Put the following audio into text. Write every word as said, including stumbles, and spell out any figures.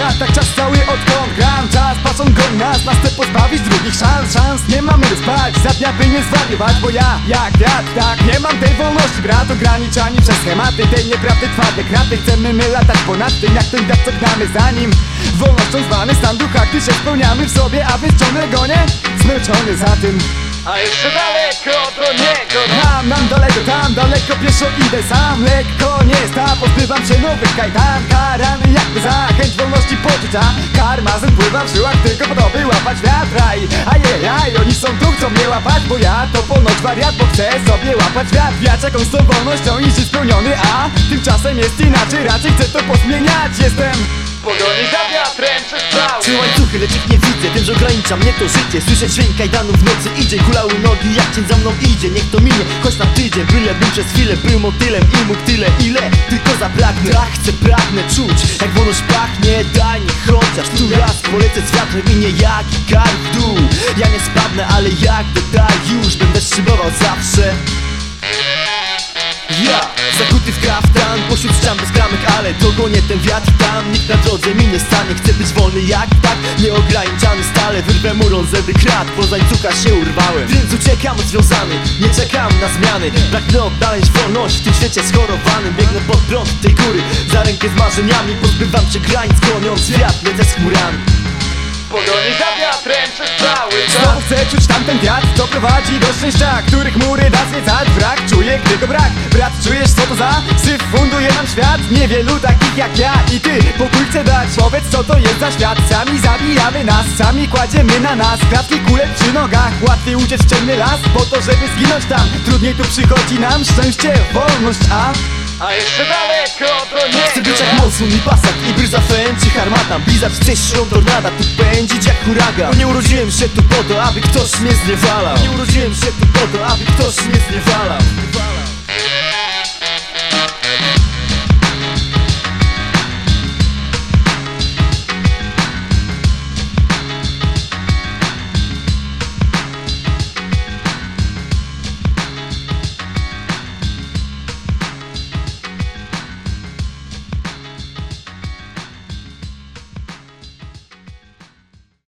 świat, tak czas cały odkąd gram. Czas patrzą goń nas, nas chce pozbawić drugich szans. Szans nie mamy spać, za dnia by nie zwariować. Bo ja, jak wiatr, tak, nie mam tej wolności, brat. Ograniczani przez schematy tej nieprawdy twarde kraty. Chcemy my latać ponad tym, jak ten wiatr, co gnamy za nim. Wolnością zwany stan ducha, gdy się spełniamy w sobie, a więc ciągle gonię, zmęczony za tym. A jeszcze daleko do niego. Tam, nam daleko, tam daleko pieszo idę sam. Lekko nie jest, a pozbywam się nowych kajdan. Karany jakby za chęć wolności poczucia. Karmazyn pływa w żyłach tylko po to, by łapać wiatra. I ajajaj, oni są tu, chcą mnie łapać, bo ja to ponoć wariat, bo chcę sobie łapać wiatr. Wiać jakąś tą wolnością i żyć spełniony, a tymczasem jest inaczej, raczej chcę to pozmieniać. Jestem Pogoni za wiatrem przez cały. Trzy łańcuchy, lecz ich nie widzę, wiem, że ogranicza mnie to życie. Słyszę dźwięk kajdanów w nocy, idzie, kulały nogi, jak cień za mną idzie. Niech to minie, choć na tydzień, byle bym przez chwilę był motylem i mógł tyle, ile tylko zapragnę. Tak chcę, pragnę czuć, jak wolność pachnie, daj mi chociaż tu raz polecę z wiatrem i nie jak i kar w dół. Ja nie spadnę, ale jak dodaj już, będę szybował zawsze. Ja, zakuty w kaftan, pośród ścian bez kramek, ale dogonię ten wiatr tam. Nikt na drodze mi nie stanie, chcę być wolny jak tak, nieograniczany stale. Wyrwę mu rązedy krat, bo z łańcucha się urwałem. Więc uciekam związany, nie czekam na zmiany. Pragnę odnaleźć wolność w tym świecie schorowanym. Biegnę pod prąd tej góry, za rękę z marzeniami. Pozbywam się granic, goniąc wiatr, lecę z chmurami. Pogoni za wiatrem przez cały czas. Znowu chcę czuć tamten wiatr, co prowadzi do szczęścia, który chmury da zwiedzać. Brak, czuję, gdy go brak. Brat, czujesz co to za syf? Funduje nam świat. Niewielu takich jak ja i ty. Pokój chcę dać, powiedz co to jest za świat. Sami zabijamy nas, sami kładziemy na nas kratki, kule przy nogach. Łatwiej uciec w ciemny las, po to żeby zginąć tam. Trudniej tu przychodzi nam szczęście, wolność, a... A jeszcze daleko do niego. Chcę być jak monsun i pasat, i bryza fen czy harmata. Blizać chcesz szum tornada, tu pędzić jak huragan. Bo nie urodziłem się tu po to, aby ktoś mnie zniewalał. Nie urodziłem się tu po to, aby ktoś mnie zniewalał.